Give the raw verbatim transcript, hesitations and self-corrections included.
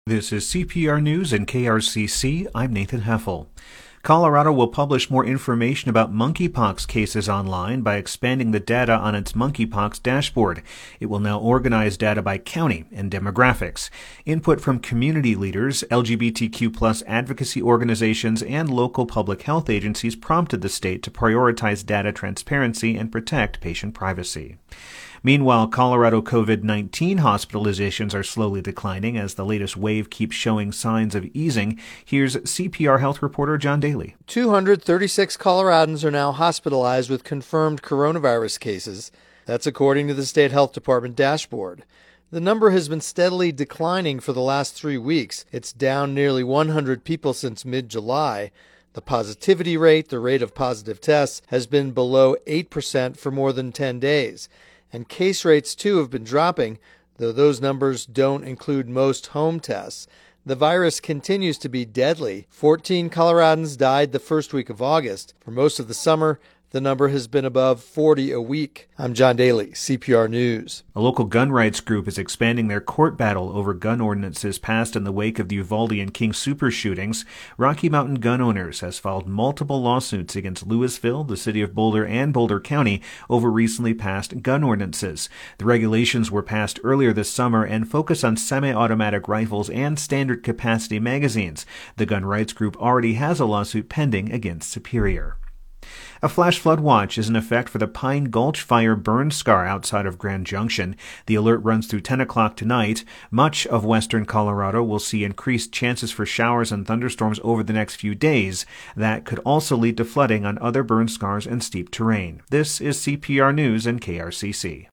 This is C P R News and K R C C. I'm Nathan Heffel. Colorado will publish more information about monkeypox cases online by expanding the data on its monkeypox dashboard. It will now organize data by county and demographics. Input from community leaders, L G B T Q plus advocacy organizations, and local public health agencies prompted the state to prioritize data transparency and protect patient privacy. Meanwhile, Colorado COVID nineteen hospitalizations are slowly declining as the latest wave keeps showing signs of easing. Here's C P R health reporter John Daly. two hundred thirty-six Coloradans are now hospitalized with confirmed coronavirus cases. That's according to the state health department dashboard. The number has been steadily declining for the last three weeks. It's down nearly one hundred people since mid-July. The positivity rate, the rate of positive tests, has been below eight percent for more than ten days. And case rates, too, have been dropping, though those numbers don't include most home tests. The virus continues to be deadly. fourteen Coloradans died the first week of August. For most of the summer, the number has been above forty a week. I'm John Daly, C P R News. A local gun rights group is expanding their court battle over gun ordinances passed in the wake of the Uvalde and King Super shootings. Rocky Mountain Gun Owners has filed multiple lawsuits against Louisville, the city of Boulder, and Boulder County over recently passed gun ordinances. The regulations were passed earlier this summer and focus on semi-automatic rifles and standard capacity magazines. The gun rights group already has a lawsuit pending against Superior. A flash flood watch is in effect for the Pine Gulch Fire burn scar outside of Grand Junction. The alert runs through ten o'clock tonight. Much of western Colorado will see increased chances for showers and thunderstorms over the next few days. That could also lead to flooding on other burn scars and steep terrain. This is C P R News and K R C C.